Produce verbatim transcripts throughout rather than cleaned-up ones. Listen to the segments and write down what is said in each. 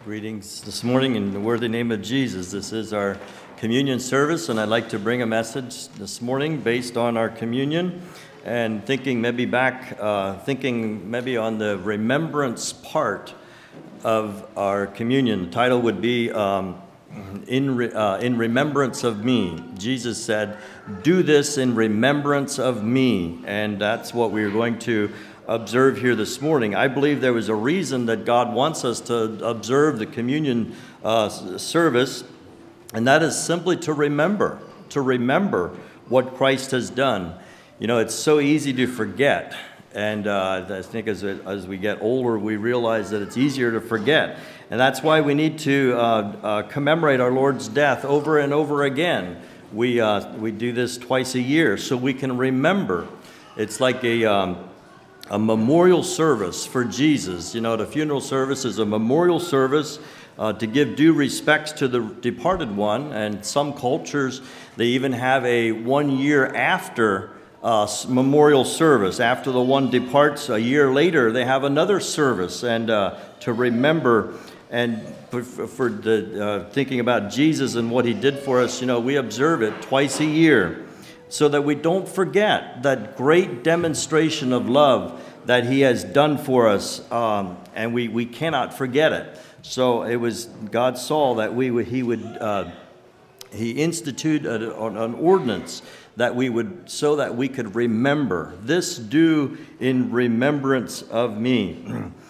Greetings this morning in the worthy name of Jesus. This is our communion service, and I'd like to bring a message this morning based on our communion and thinking maybe back, uh, thinking maybe on the remembrance part of our communion. The title would be um, in, re- uh, in remembrance of me. Jesus said, "Do this in remembrance of me," and that's what we're going to observe here this morning. I believe there was a reason that God wants us to observe the communion uh, service, and that is simply to remember, to remember what Christ has done. You know, it's so easy to forget, and uh, I think as, as we get older, we realize that it's easier to forget, and that's why we need to uh, uh, commemorate our Lord's death over and over again. We, uh, we do this twice a year so we can remember. It's like a... Um, A memorial service for Jesus. You know, the funeral service is a memorial service uh, to give due respects to the departed one. And some cultures, they even have a one year after uh, memorial service. After the one departs, a year later, they have another service and uh, to remember. And for, for the uh, thinking about Jesus and what he did for us, you know, we observe it twice a year, so that we don't forget that great demonstration of love that he has done for us, um, and we, we cannot forget it. So it was, God saw that we would, he would, uh, he instituted an ordinance that we would, so that we could remember. This do in remembrance of me.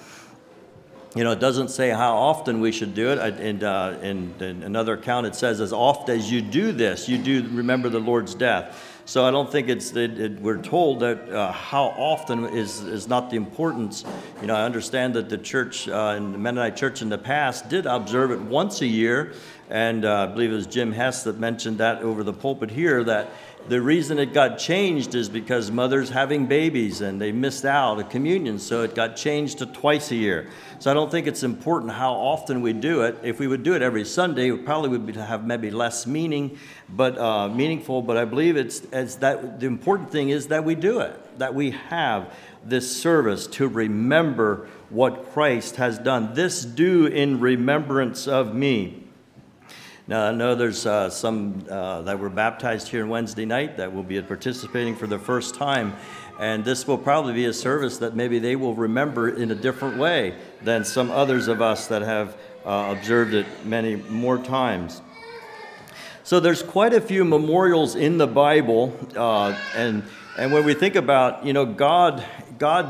You know, it doesn't say how often we should do it. And uh, in, in another account, it says, as oft as you do this, you do remember the Lord's death. So I don't think it's, it, it, we're told that uh, how often is, is not the importance. You know, I understand that the church, uh, in the Mennonite church in the past, did observe it once a year. And uh, I believe it was Jim Hess that mentioned that over the pulpit here, that the reason it got changed is because mothers having babies and they missed out a communion, so it got changed to twice a year. So I don't think it's important how often we do it. If we would do it every Sunday, it probably would have maybe less meaning, but uh, meaningful. But I believe it's as that the important thing is that we do it, that we have this service to remember what Christ has done. This do in remembrance of me. Now, I know there's uh, some uh, that were baptized here on Wednesday night that will be participating for the first time, and this will probably be a service that maybe they will remember in a different way than some others of us that have uh, observed it many more times. So there's quite a few memorials in the Bible, uh, and and when we think about, you know, God, God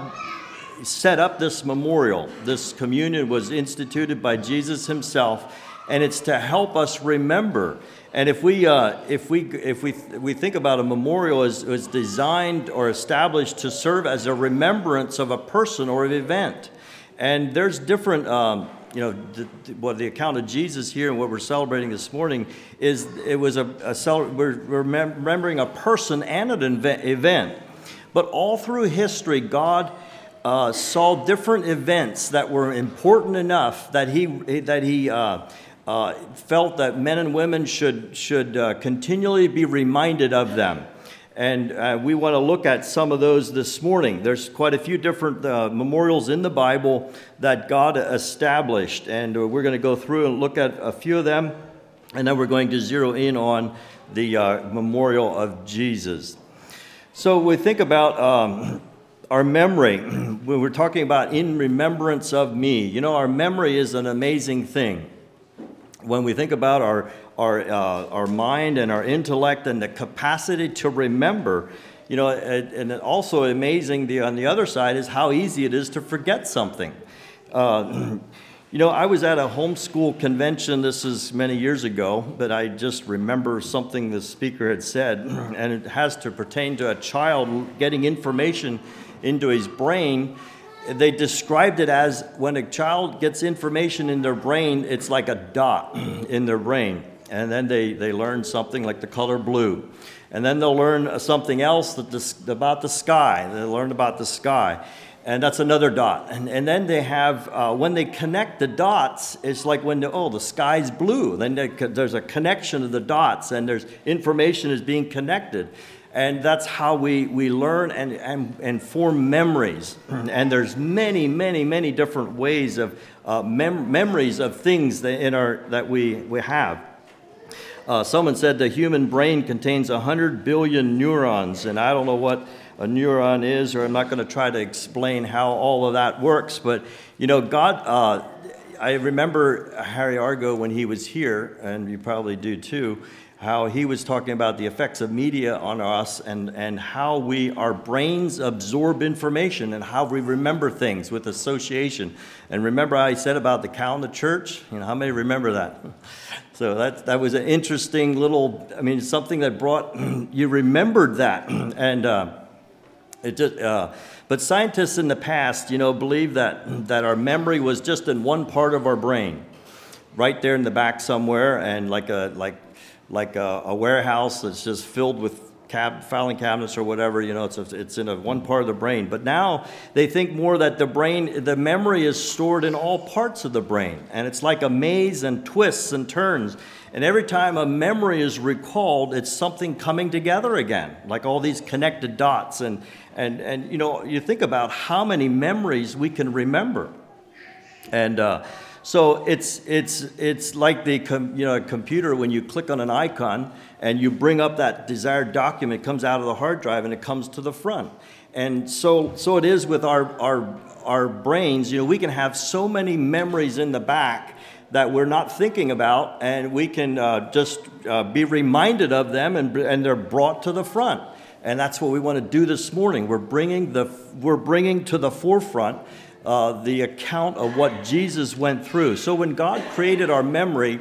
set up this memorial. This communion was instituted by Jesus himself. And it's to help us remember. And if we uh, if we if we we think about a memorial as was designed or established to serve as a remembrance of a person or an event, and there's different. Um, you know, the, the, what the account of Jesus here and what we're celebrating this morning is it was a, a cel- we're, we're remembering a person and an event, but all through history, God uh, saw different events that were important enough that he that he. Uh, Uh, felt that men and women should should uh, continually be reminded of them. And uh, we want to look at some of those this morning. There's quite a few different uh, memorials in the Bible that God established, and we're going to go through and look at a few of them, and then we're going to zero in on the uh, memorial of Jesus. So we think about um, our memory. When we're talking about in remembrance of me, you know, our memory is an amazing thing. When we think about our our uh, our mind and our intellect and the capacity to remember, you know, and, and also amazing the, on the other side is how easy it is to forget something. Uh, you know, I was at a homeschool convention, this is many years ago, but I just remember something the speaker had said, and it has to pertain to a child getting information into his brain. They described it as when a child gets information in their brain, it's like a dot in their brain. And then they, they learn something like the color blue. And then they'll learn something else that this, about the sky. They learn about the sky. And that's another dot. And, and then they have, uh, when they connect the dots, it's like when, the, oh, the sky's blue. Then they, there's a connection of the dots, and there's information is being connected. And that's how we, we learn and, and, and form memories. And there's many, many, many different ways of uh, mem- memories of things that, in our, that we, we have. Uh, someone said the human brain contains one hundred billion neurons, and I don't know what a neuron is, or I'm not going to try to explain how all of that works. But, you know, God, uh, I remember Harry Argo when he was here, and you probably do too, how he was talking about the effects of media on us and, and how we, our brains absorb information and how we remember things with association. And remember I said about the cow in the church? You know, how many remember that? So that that was an interesting little, I mean, something that brought, you remembered that. And uh, it just, uh, but scientists in the past, you know, believed that, that our memory was just in one part of our brain, right there in the back somewhere, and like a, like, like a, a warehouse that's just filled with cab, filing cabinets or whatever, you know, it's, a, it's in a one part of the brain. But now they think more that the brain, the memory is stored in all parts of the brain. And it's like a maze and twists and turns. And every time a memory is recalled, it's something coming together again, like all these connected dots. And, and, and you know, you think about how many memories we can remember. And, uh, So it's it's it's like the com, you know computer when you click on an icon and you bring up that desired document, it comes out of the hard drive and it comes to the front. And so so it is with our our our brains. You know, we can have so many memories in the back that we're not thinking about, and we can uh, just uh, be reminded of them, and and they're brought to the front. And that's what we want to do this morning. We're bringing the we're bringing to the forefront Uh, the account of what Jesus went through. So when God created our memory,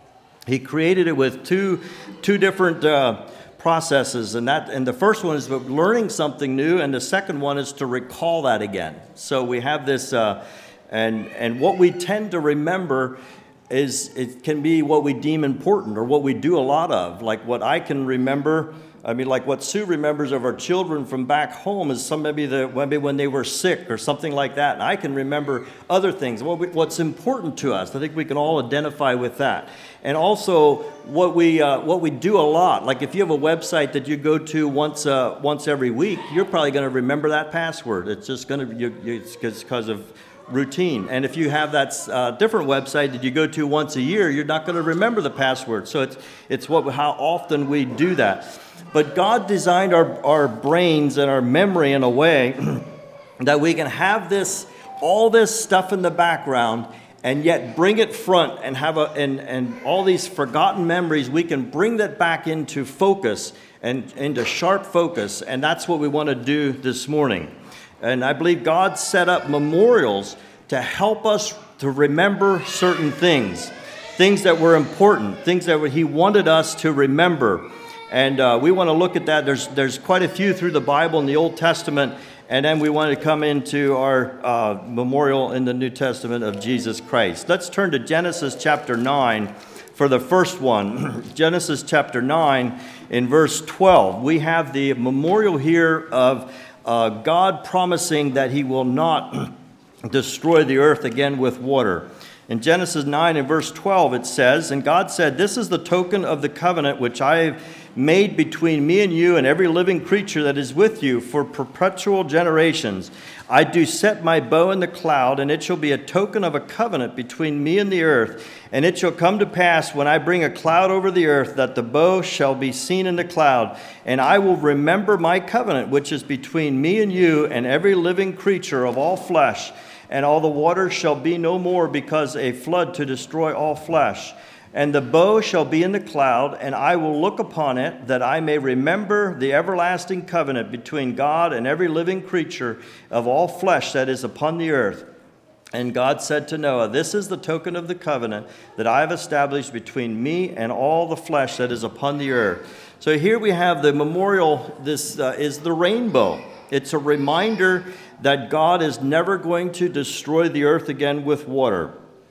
He created it with two two different uh, processes, and that and the first one is learning something new, and the second one is to recall that again. So we have this, uh, and and what we tend to remember is it can be what we deem important or what we do a lot of, like what I can remember. I mean, like what Sue remembers of our children from back home is some maybe the maybe when they were sick or something like that. And I can remember other things. What we, what's important to us. I think we can all identify with that. And also what we uh, what we do a lot. Like if you have a website that you go to once uh, once every week, you're probably going to remember that password. It's just going to you, you, it's because of routine. And if you have that uh, different website that you go to once a year, you're not going to remember the password. So it's it's what how often we do that. But God designed our, our brains and our memory in a way that we can have this, all this stuff in the background, and yet bring it front and have a and, and all these forgotten memories, we can bring that back into focus and into sharp focus. And that's what we want to do this morning. And I believe God set up memorials to help us to remember certain things, things that were important, things that He wanted us to remember. And uh, we want to look at that. There's there's quite a few through the Bible in the Old Testament, and then we want to come into our uh, memorial in the New Testament of Jesus Christ. Let's turn to Genesis chapter nine for the first one. Genesis chapter nine in verse twelve. We have the memorial here of uh, God promising that He will not destroy the earth again with water. In Genesis nine and verse twelve it says, "And God said, 'This is the token of the covenant which I have made between me and you and every living creature that is with you for perpetual generations. I do set my bow in the cloud, and it shall be a token of a covenant between me and the earth. And it shall come to pass when I bring a cloud over the earth that the bow shall be seen in the cloud. And I will remember my covenant, which is between me and you and every living creature of all flesh. And all the waters shall be no more, because a flood to destroy all flesh. And the bow shall be in the cloud, and I will look upon it, that I may remember the everlasting covenant between God and every living creature of all flesh that is upon the earth.' And God said to Noah, 'This is the token of the covenant that I have established between me and all the flesh that is upon the earth.'" So here we have the memorial. This uh, is the rainbow. It's a reminder that God is never going to destroy the earth again with water.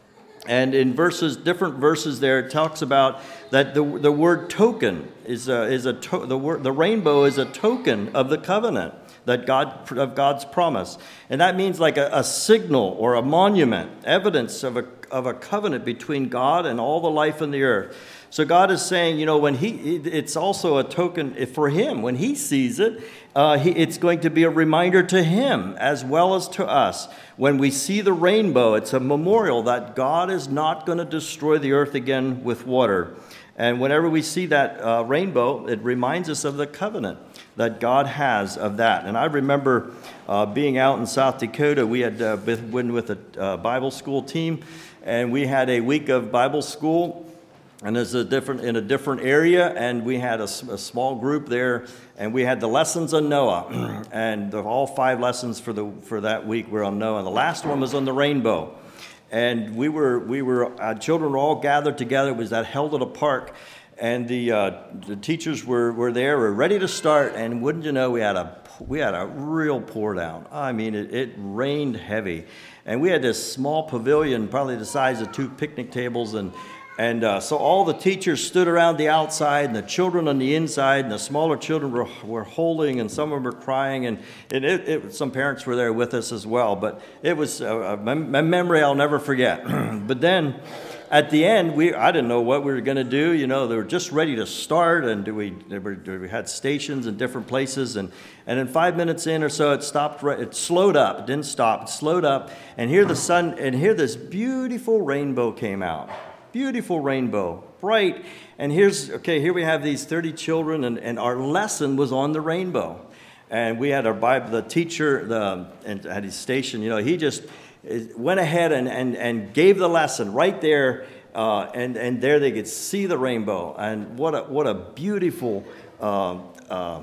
And in verses, different verses there, it talks about that the the word token is a, is a to, the word the rainbow is a token of the covenant that God of God's promise, and that means like a, a signal or a monument, evidence of a of a covenant between God and all the life in the earth. So God is saying, you know, when he, it's also a token for him. When he sees it, uh, he, it's going to be a reminder to him as well as to us. When we see the rainbow, it's a memorial that God is not going to destroy the earth again with water. And whenever we see that uh, rainbow, it reminds us of the covenant that God has of that. And I remember uh, being out in South Dakota. We had uh, been with a uh, Bible school team, and we had a week of Bible school. And there's a different in a different area, and we had a, a small group there, and we had the lessons on Noah, and the, all five lessons for the for that week were on Noah. And the last one was on the rainbow, and we were we were uh, children were all gathered together. It was that held at a park, and the uh, the teachers were were there, were ready to start, and wouldn't you know, we had a we had a real pour down. I mean, it, it rained heavy, and we had this small pavilion, probably the size of two picnic tables, and. And uh, so all the teachers stood around the outside, and the children on the inside, and the smaller children were, were holding, and some of them were crying, and, and it, it, some parents were there with us as well. But it was a, a memory I'll never forget. But then at the end, we I didn't know what we were going to do. You know, they were just ready to start, and we, they were, we had stations in different places, and, and in five minutes in or so, it stopped. It slowed up. It didn't stop. It slowed up, and here the sun, and here this beautiful rainbow came out. Beautiful rainbow, bright. And here's, okay, here we have these thirty children, and, and our lesson was on the rainbow. And we had our Bible, the teacher the, and at his station, you know, he just went ahead and, and, and gave the lesson right there. Uh, and, and there they could see the rainbow. And what a, what a beautiful uh, uh,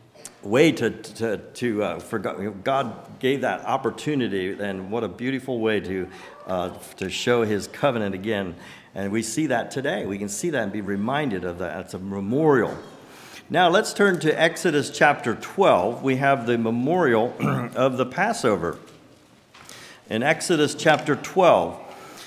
way to, to, to uh, for God, God gave that opportunity. And what a beautiful way to, uh, to show his covenant again. And we see that today. We can see that and be reminded of that. It's a memorial. Now let's turn to Exodus chapter twelve. We have the memorial of the Passover. In Exodus chapter twelve.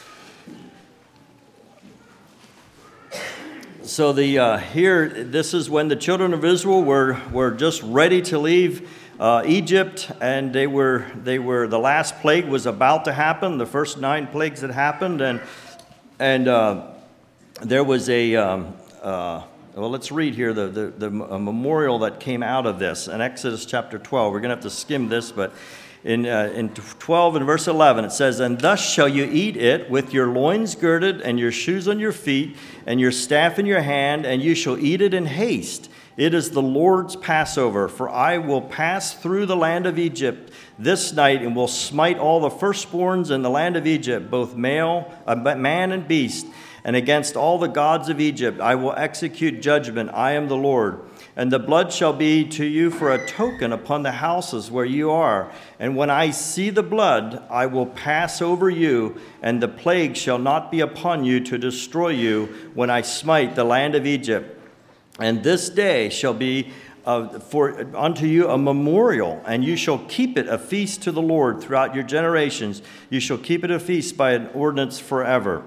So the uh, here, this is when the children of Israel were, were just ready to leave uh, Egypt, and they were they were the last plague was about to happen. The first nine plagues had happened, and And uh, there was a, um, uh, well, let's read here the, the, the memorial that came out of this in Exodus chapter twelve. We're going to have to skim this, but in, uh, in twelve and verse eleven, it says, "And thus shall you eat it with your loins girded and your shoes on your feet and your staff in your hand, and you shall eat it in haste. It is the Lord's Passover, for I will pass through the land of Egypt this night and will smite all the firstborns in the land of Egypt, both male, uh, man and beast, and against all the gods of Egypt I will execute judgment. I am the Lord. And the blood shall be to you for a token upon the houses where you are. And when I see the blood, I will pass over you, and the plague shall not be upon you to destroy you when I smite the land of Egypt. And this day shall be uh, for unto you a memorial, and you shall keep it a feast to the Lord throughout your generations. You shall keep it a feast by an ordinance forever."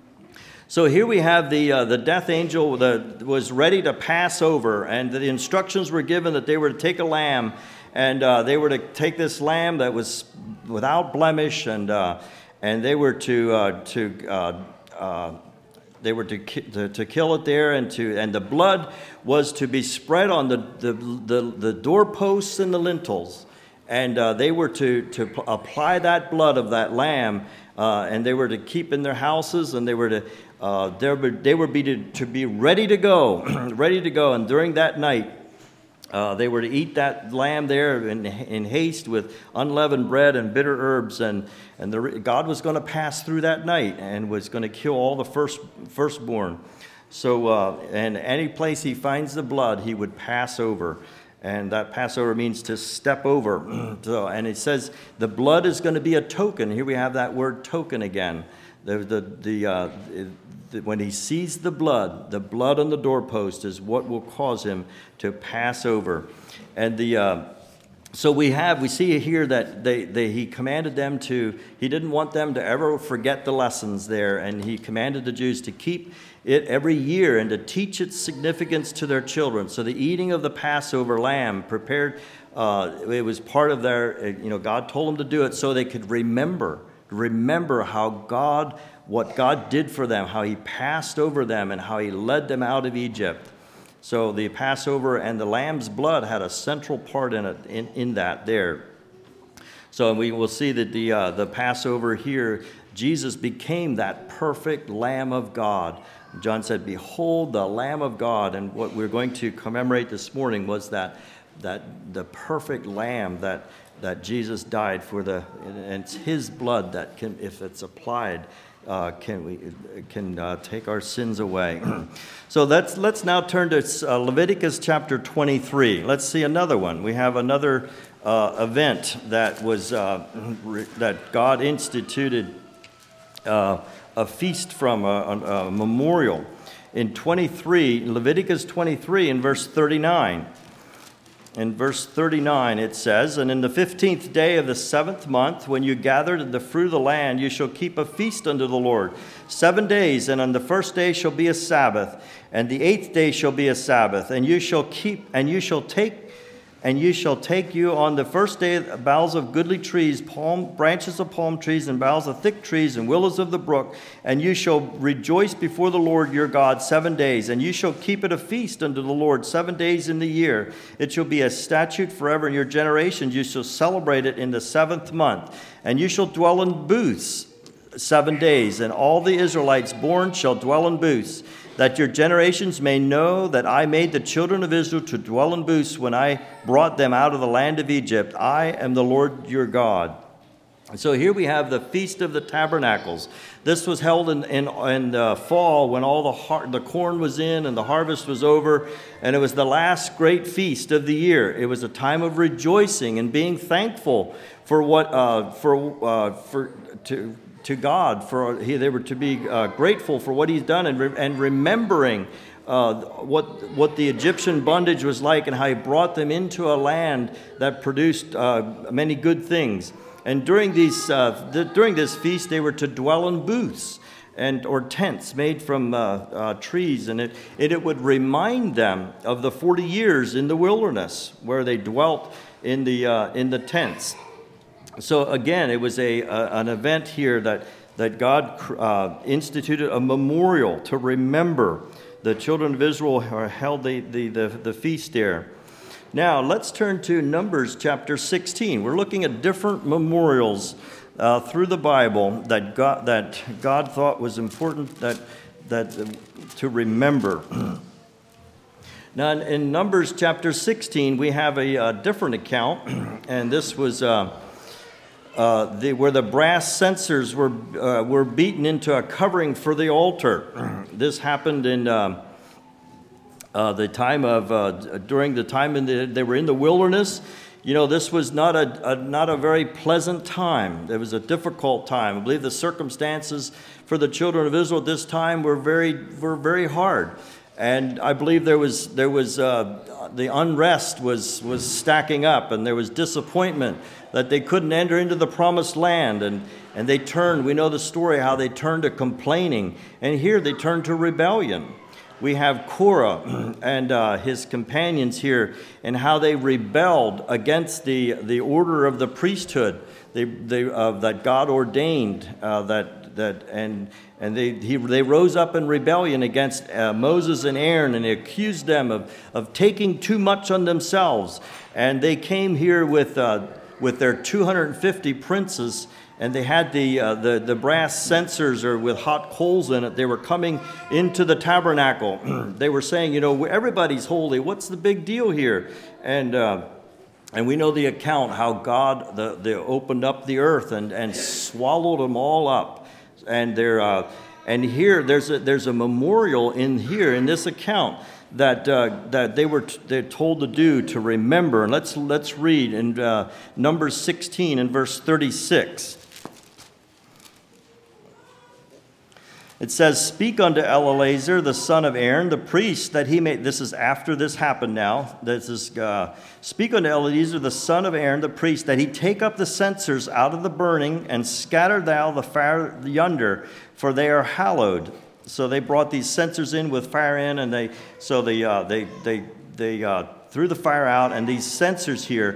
So here we have the uh, the death angel that was ready to pass over, and the instructions were given that they were to take a lamb, and uh, they were to take this lamb that was without blemish, and uh, and they were to uh, to uh, uh, They were to, to to kill it there, and to and the blood was to be spread on the the the, the doorposts and the lintels, and uh, they were to to p- apply that blood of that lamb, uh, and they were to keep in their houses, and they were to uh, they were they were be to, to be ready to go, ready to go, and during that night. Uh, they were to eat that lamb there in, in haste with unleavened bread and bitter herbs, and and the, God was going to pass through that night and was going to kill all the first firstborn. So, uh, and any place he finds the blood, he would pass over, and that Passover means to step over. So, and it says the blood is going to be a token. Here we have that word token again. The the the. Uh, When he sees the blood, the blood on the doorpost is what will cause him to pass over. And the uh, so we have, we see here that they, they he commanded them to, he didn't want them to ever forget the lessons there. And he commanded the Jews to keep it every year and to teach its significance to their children. So the eating of the Passover lamb prepared, uh, it was part of their, you know, God told them to do it so they could remember remember how God, what God did for them, how he passed over them and how he led them out of Egypt. So the Passover and the lamb's blood had a central part in it, in, in that there. So we will see that the uh, the Passover here, Jesus became that perfect Lamb of God. John said, "Behold the Lamb of God." And what we're going to commemorate this morning was that that the perfect Lamb that that Jesus died for, the and it's his blood that can, if it's applied, uh, can we can uh, take our sins away. So let's let's now turn to uh, Leviticus chapter twenty-three. Let's see another one. We have another uh, event that was uh, re- that God instituted uh, a feast from a, a, a memorial in twenty-three, Leviticus twenty-three, in verse thirty-nine. In verse thirty-nine it says, "And in the fifteenth day of the seventh month, when you gather the fruit of the land, you shall keep a feast unto the Lord. Seven days, and on the first day shall be a Sabbath, and the eighth day shall be a Sabbath. And you shall keep, and you shall take, and you shall take you on the first day boughs of goodly trees, palm branches of palm trees, and boughs of thick trees, and willows of the brook. And you shall rejoice before the Lord your God seven days. And you shall keep it a feast unto the Lord seven days in the year. It shall be a statute forever in your generations. You shall celebrate it in the seventh month. And you shall dwell in booths seven days. And all the Israelites born shall dwell in booths, that your generations may know that I made the children of Israel to dwell in booths when I brought them out of the land of Egypt. I am the Lord your God." And so here we have the Feast of the Tabernacles. This was held in, in, in the fall when all the, har- the corn was in and the harvest was over, and it was the last great feast of the year. It was a time of rejoicing and being thankful for what uh, for uh, for to. to God, for he, they were to be uh, grateful for what he's done, and, re- and remembering uh, what what the Egyptian bondage was like and how he brought them into a land that produced uh, many good things. And during these uh, the, during this feast, they were to dwell in booths and or tents made from uh, uh, trees, and it, it it would remind them of the forty years in the wilderness where they dwelt in the uh, in the tents. So again, it was a, a an event here that that God uh, instituted a memorial to remember. The children of Israel held the, the, the, the feast there. Now let's turn to Numbers chapter sixteen. We're looking at different memorials uh, through the Bible that God that God thought was important that that uh, to remember. Now in, in Numbers chapter sixteen, we have a, a different account, and this was. Uh, Uh, the, where the brass censers were uh, were beaten into a covering for the altar. This happened in uh, uh, the time of uh, during the time in the, they were in the wilderness. You know, this was not a, a not a very pleasant time. It was a difficult time. I believe the circumstances for the children of Israel at this time were very were very hard, and I believe there was there was uh, the unrest was was stacking up, and there was disappointment that they couldn't enter into the promised land, and, and they turned, we know the story, how they turned to complaining, and here they turned to rebellion. We have Korah and uh, his companions here, and how they rebelled against the, the order of the priesthood they, they, uh, that God ordained, uh, that, that, and, and they, he, they rose up in rebellion against uh, Moses and Aaron, and they accused them of, of taking too much on themselves, and they came here with uh, with their two hundred fifty princes, and they had the, uh, the the brass censers or with hot coals in it. They were coming into the tabernacle. They were saying, you know, everybody's holy. What's the big deal here? And uh, and we know the account how God the, they opened up the earth and, and swallowed them all up. And they're uh, and here there's a there's a memorial in here in this account that uh, that they were t- they're told to do, to remember. And let's let's read in uh, Numbers sixteen and verse thirty-six. It says, "Speak unto Eleazar the son of Aaron the priest, that he may." This is after this happened. Now this is uh, "Speak unto Eleazar the son of Aaron the priest, that he take up the censers out of the burning, and scatter thou the fire yonder, for they are hallowed." So they brought these censers in with fire in, and they so they uh, they they they uh, threw the fire out, and these censers here,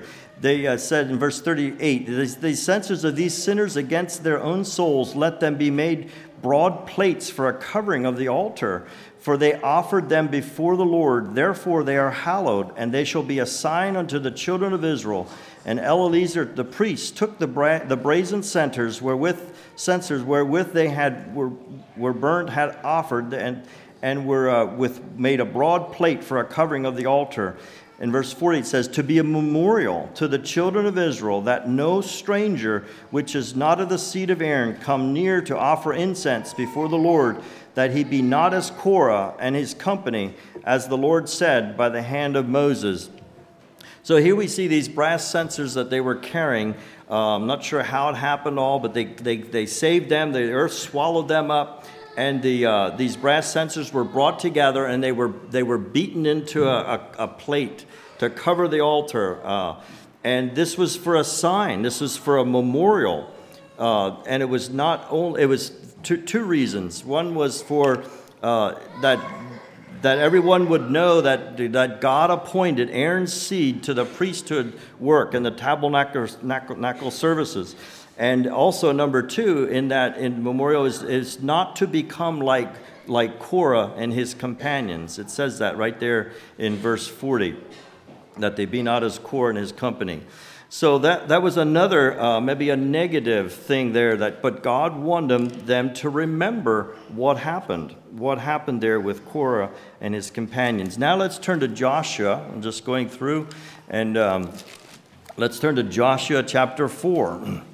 they uh, said in verse thirty-eight, the censers of these sinners against their own souls, let them be made broad plates for a covering of the altar. For they offered them before the Lord, therefore they are hallowed, and they shall be a sign unto the children of Israel. And Eleazar the priest took the, bra- the brazen censers wherewith censers wherewith they had were were burnt had offered, and and were uh, with made a broad plate for a covering of the altar. In verse forty it says, to be a memorial to the children of Israel, that no stranger which is not of the seed of Aaron come near to offer incense before the Lord, that he be not as Korah and his company, as the Lord said by the hand of Moses. So here we see these brass censers that they were carrying. Uh, I'm not sure how it happened all, but they, they, they saved them. The earth swallowed them up. And the uh, these brass censers were brought together, and they were they were beaten into a, a, a plate to cover the altar. Uh, and this was for a sign. This was for a memorial. Uh, and it was not only, it was two, two reasons. One was for uh, that that everyone would know that, that God appointed Aaron's seed to the priesthood work and the tabernacle services. And also, number two, in that in memorial is, is not to become like, like Korah and his companions. It says that right there in verse forty, that they be not as Korah and his company. So that, that was another, uh, maybe a negative thing there, that but God wanted them, them to remember what happened, what happened there with Korah and his companions. Now let's turn to Joshua. I'm just going through, and um, let's turn to Joshua chapter four.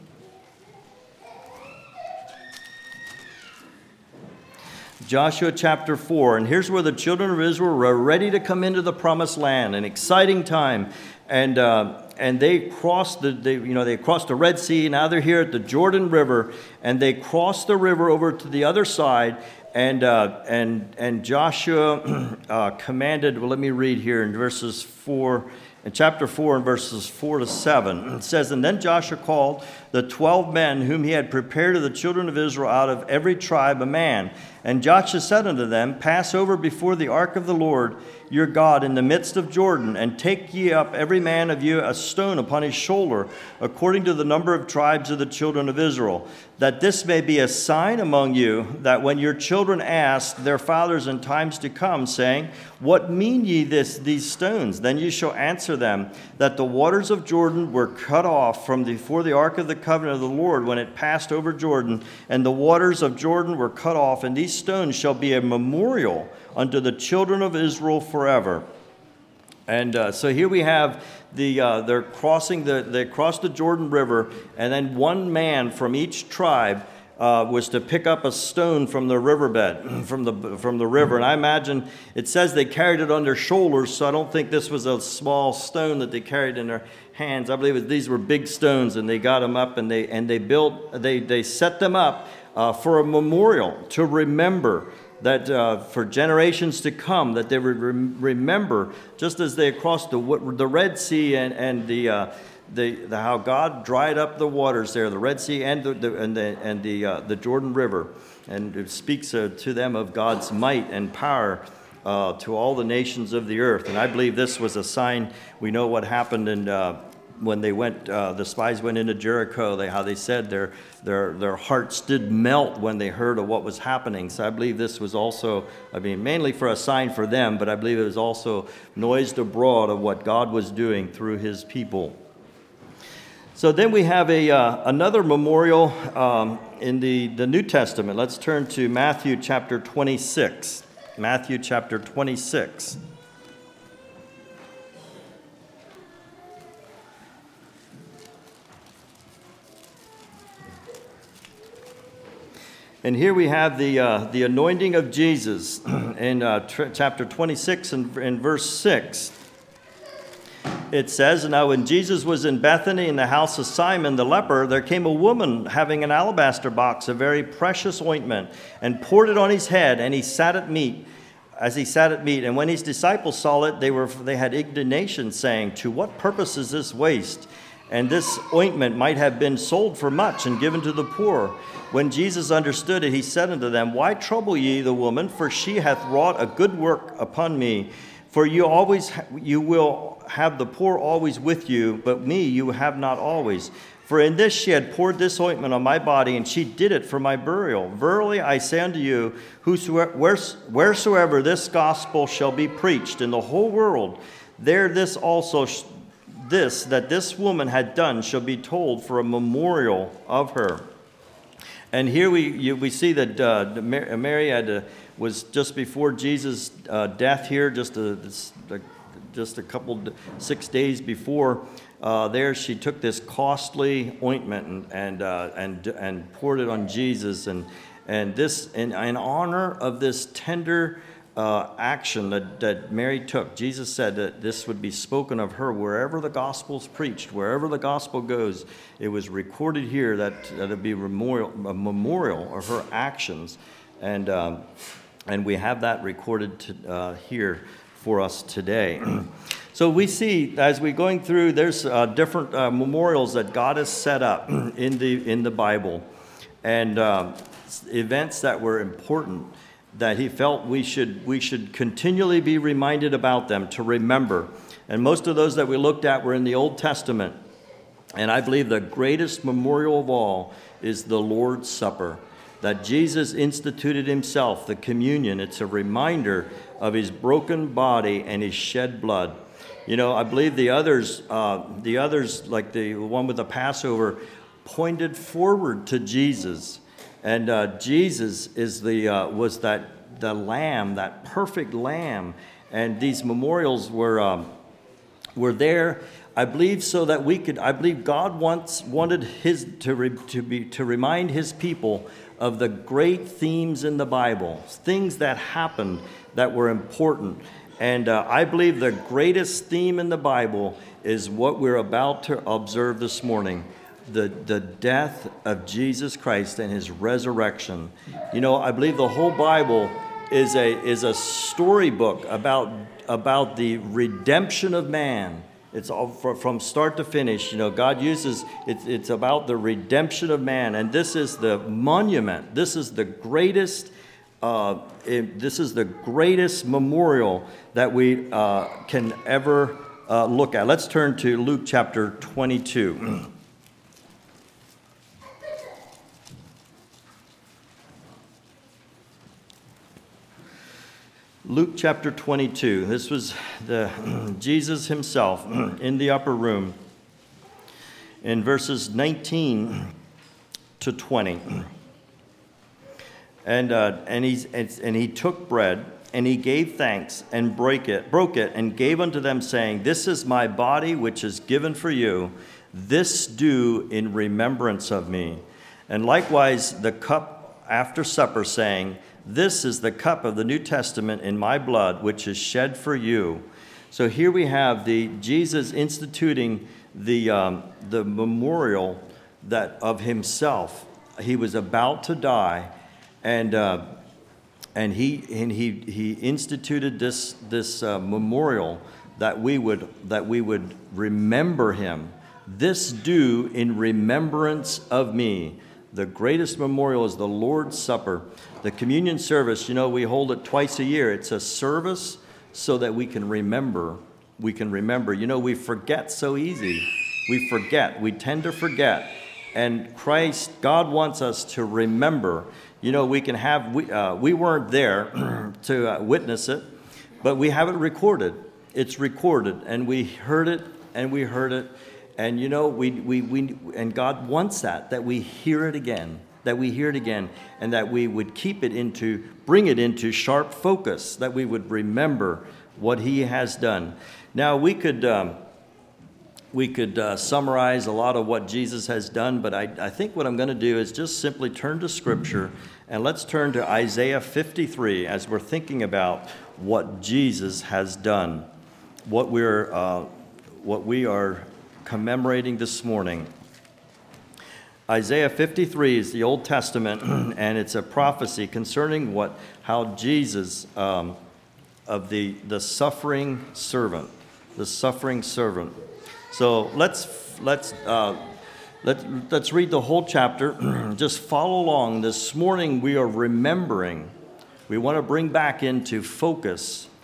Joshua chapter four, and here's where the children of Israel were ready to come into the promised land, an exciting time, and uh, and they crossed the they, you know they crossed the Red Sea. Now they're here at the Jordan River, and they crossed the river over to the other side, and uh, and and Joshua uh, commanded. Well, let me read here in verses four. In chapter four and verses four to seven, it says, and then Joshua called the twelve men whom he had prepared of the children of Israel out of every tribe a man. And Joshua said unto them, pass over before the ark of the Lord your God in the midst of Jordan, and take ye up every man of you a stone upon his shoulder, according to the number of tribes of the children of Israel, that this may be a sign among you, that when your children ask their fathers in times to come, saying, what mean ye this, these stones? Then ye shall answer them, that the waters of Jordan were cut off from before the ark of the covenant of the Lord when it passed over Jordan, and the waters of Jordan were cut off, and these stones shall be a memorial unto the children of Israel forever. And uh, so here we have the uh, they're crossing the they crossed the Jordan River, and then one man from each tribe uh, was to pick up a stone from the riverbed, from the from the river. And I imagine it says they carried it on their shoulders, so I don't think this was a small stone that they carried in their hands. I believe it, these were big stones, and they got them up, and they and they built they they set them up uh, for a memorial to remember. That uh, for generations to come, that they would rem- remember, just as they crossed the the Red Sea and and the, uh, the the how God dried up the waters there, the Red Sea and the, the and the and the uh, the Jordan River, and it speaks uh, to them of God's might and power uh, to all the nations of the earth. And I believe this was a sign. We know what happened in. Uh, When they went, uh, the spies went into Jericho, they, how they said their, their, their hearts did melt when they heard of what was happening. So I believe this was also, I mean, mainly for a sign for them, but I believe it was also noised abroad of what God was doing through his people. So then we have a uh, another memorial um, in the, the New Testament. Let's turn to Matthew chapter twenty-six. Matthew chapter twenty-six. And here we have the uh, the anointing of Jesus in uh, tr- chapter twenty-six and in verse six. It says, now when Jesus was in Bethany in the house of Simon the leper, there came a woman having an alabaster box of very precious ointment, and poured it on his head, and he sat at meat, as he sat at meat. And when his disciples saw it, they were they had indignation, saying, to what purpose is this waste? And this ointment might have been sold for much and given to the poor. When Jesus understood it, he said unto them, why trouble ye the woman? For she hath wrought a good work upon me. For you always ha- you will have the poor always with you, but me you have not always. For in this she had poured this ointment on my body, and she did it for my burial. Verily I say unto you, whosoever, wheresoever this gospel shall be preached in the whole world, there this also, this that this woman had done shall be told for a memorial of her. And here we you, we see that uh, Mary had to, was just before Jesus' uh, death here, just a, this, a just a couple six days before. Uh, there she took this costly ointment and and uh, and, and poured it on Jesus, and and this in, in honor of this tender uh, action that, that Mary took. Jesus said that this would be spoken of her wherever the gospel's preached, wherever the gospel goes. It was recorded here that that it'd be memorial, a memorial of her actions, and um, and we have that recorded to, uh, here for us today. So we see, as we're going through, there's uh, different uh, memorials that God has set up in the in the Bible, and um, events that were important that He felt we should we should continually be reminded about them, to remember. And most of those that we looked at were in the Old Testament, and I believe the greatest memorial of all is the Lord's Supper, that Jesus instituted Himself, the communion. It's a reminder of His broken body and His shed blood. You know, I believe the others, uh, the others, like the one with the Passover, pointed forward to Jesus, and uh, Jesus is the uh, was that the Lamb, that perfect Lamb, and these memorials were um, were there, I believe, so that we could. I believe God wants wanted His to re, to be to remind His people of the great themes in the Bible, things that happened that were important. And uh, I believe the greatest theme in the Bible is what we're about to observe this morning, the, the death of Jesus Christ and His resurrection. You know, I believe the whole Bible is a is a storybook about, about the redemption of man. It's all from start to finish. You know, God uses, it's, it's about the redemption of man. And this is the monument. This is the greatest Uh, it, this is the greatest memorial that we uh, can ever uh, look at. Let's turn to Luke chapter twenty-two. Luke chapter twenty-two. This was the Jesus Himself in the upper room in verses nineteen to twenty. And uh, and he and he took bread, and He gave thanks and break it, broke it, and gave unto them, saying, This is my body, which is given for you. This do in remembrance of me. And likewise the cup after supper, saying, This is the cup of the New Testament in my blood, which is shed for you. So here we have the Jesus instituting the um, the memorial that of Himself. He was about to die. And uh, and he and he he instituted this this uh, memorial that we would that we would remember Him. This do in remembrance of me. The greatest memorial is the Lord's Supper, the communion service. You know, we hold it twice a year. It's a service so that we can remember. We can remember. You know, we forget so easy. We forget. We tend to forget. And Christ, God wants us to remember. You know, we can have, we, uh, we weren't there to uh, witness it, but we have it recorded. It's recorded, and we heard it, and we heard it. And, you know, we, we, we, and God wants that, that we hear it again, that we hear it again, and that we would keep it into, bring it into sharp focus, that we would remember what He has done. Now, we could, um, We could uh, summarize a lot of what Jesus has done, but I, I think what I'm going to do is just simply turn to Scripture, and let's turn to Isaiah fifty-three as we're thinking about what Jesus has done, what we're uh, what we are commemorating this morning. Isaiah fifty-three is the Old Testament, and it's a prophecy concerning what how Jesus um, of the the suffering servant, the suffering servant. So let's let's uh, let let's read the whole chapter. Just follow along. This morning we are remembering. We want to bring back into focus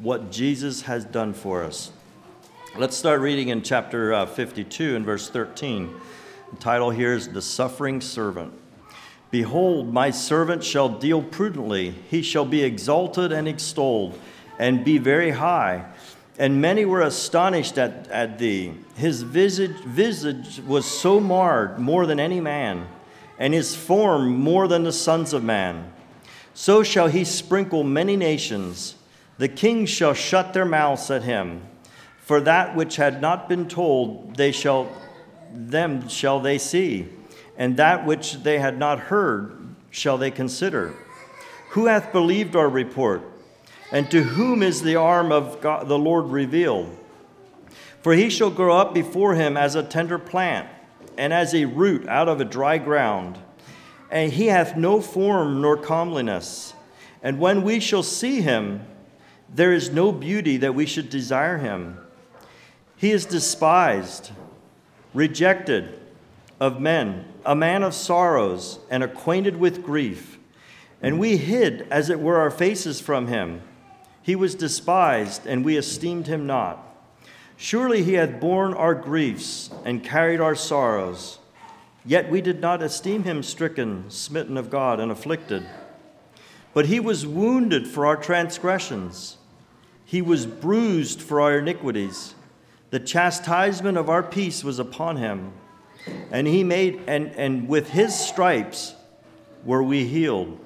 what Jesus has done for us. Let's start reading in chapter uh, fifty-two and verse thirteen. The title here is The Suffering Servant. Behold, my servant shall deal prudently. He shall be exalted and extolled, and be very high. And many were astonished at, at thee. His visage, visage was so marred more than any man, and his form more than the sons of man. So shall he sprinkle many nations. The kings shall shut their mouths at him. For that which had not been told, they shall them shall they see, and that which they had not heard shall they consider. Who hath believed our report? And to whom is the arm of God, the Lord revealed? For he shall grow up before him as a tender plant, and as a root out of a dry ground. And he hath no form nor comeliness. And when we shall see him, there is no beauty that we should desire him. He is despised, rejected of men, a man of sorrows, and acquainted with grief. And we hid, as it were, our faces from him. He was despised, and we esteemed him not. Surely he hath borne our griefs and carried our sorrows. Yet we did not esteem him stricken, smitten of God, and afflicted. But he was wounded for our transgressions. He was bruised for our iniquities. The chastisement of our peace was upon him, and he made and, and with his stripes were we healed.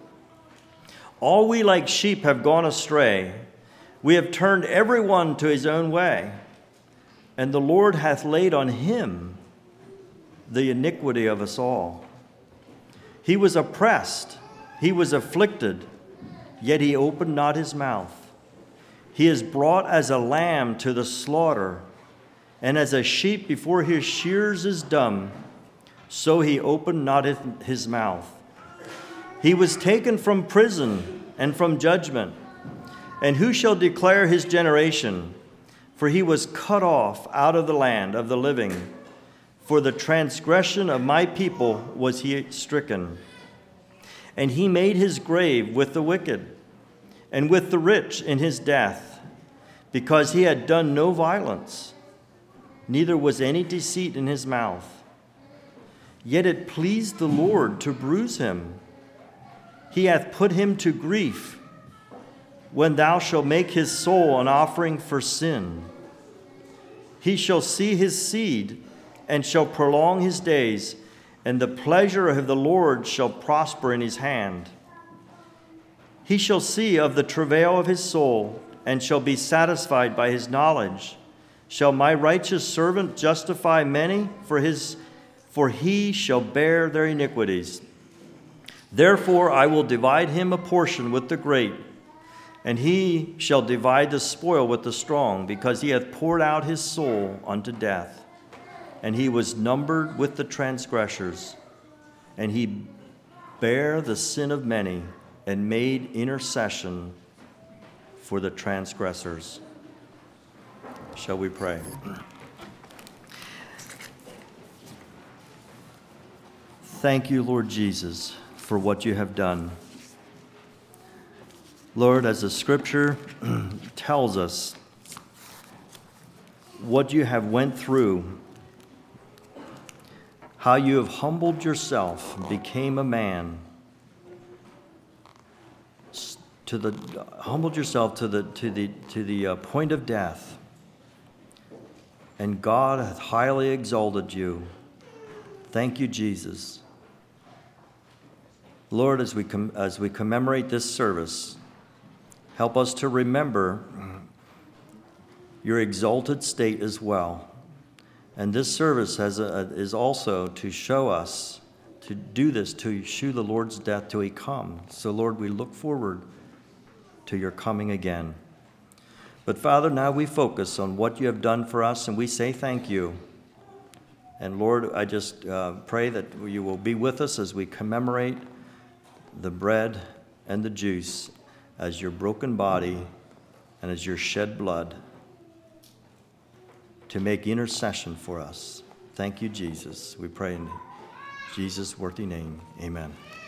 All we like sheep have gone astray. We have turned every one to his own way, and the Lord hath laid on him the iniquity of us all. He was oppressed, he was afflicted, yet he opened not his mouth. He is brought as a lamb to the slaughter, and as a sheep before his shears is dumb, so he opened not his mouth. He was taken from prison and from judgment. And who shall declare his generation? For he was cut off out of the land of the living. For the transgression of my people was he stricken. And he made his grave with the wicked, and with the rich in his death, because he had done no violence, neither was any deceit in his mouth. Yet it pleased the Lord to bruise him. He hath put him to grief, when thou shalt make his soul an offering for sin. He shall see his seed, and shall prolong his days, and the pleasure of the Lord shall prosper in his hand. He shall see of the travail of his soul, and shall be satisfied by his knowledge. Shall my righteous servant justify many? For his, for he shall bear their iniquities. Therefore I will divide him a portion with the great, and he shall divide the spoil with the strong, because he hath poured out his soul unto death. And he was numbered with the transgressors, and he bare the sin of many, and made intercession for the transgressors. Shall we pray? Thank you, Lord Jesus, for what you have done. Lord, as the scripture tells us what you have went through, how you have humbled yourself, became a man, to the humbled yourself to the to the to the uh, point of death. And God hath highly exalted you. Thank you, Jesus. Lord, as we com- as we commemorate this service, help us to remember your exalted state as well. And this service has a, is also to show us, to do this, to shew the Lord's death till he come. So, Lord, we look forward to your coming again. But Father, now we focus on what you have done for us, and we say thank you. And Lord, I just uh, pray that you will be with us as we commemorate the bread and the juice as your broken body and as your shed blood to make intercession for us. Thank you, Jesus. We pray in Jesus' worthy name. Amen.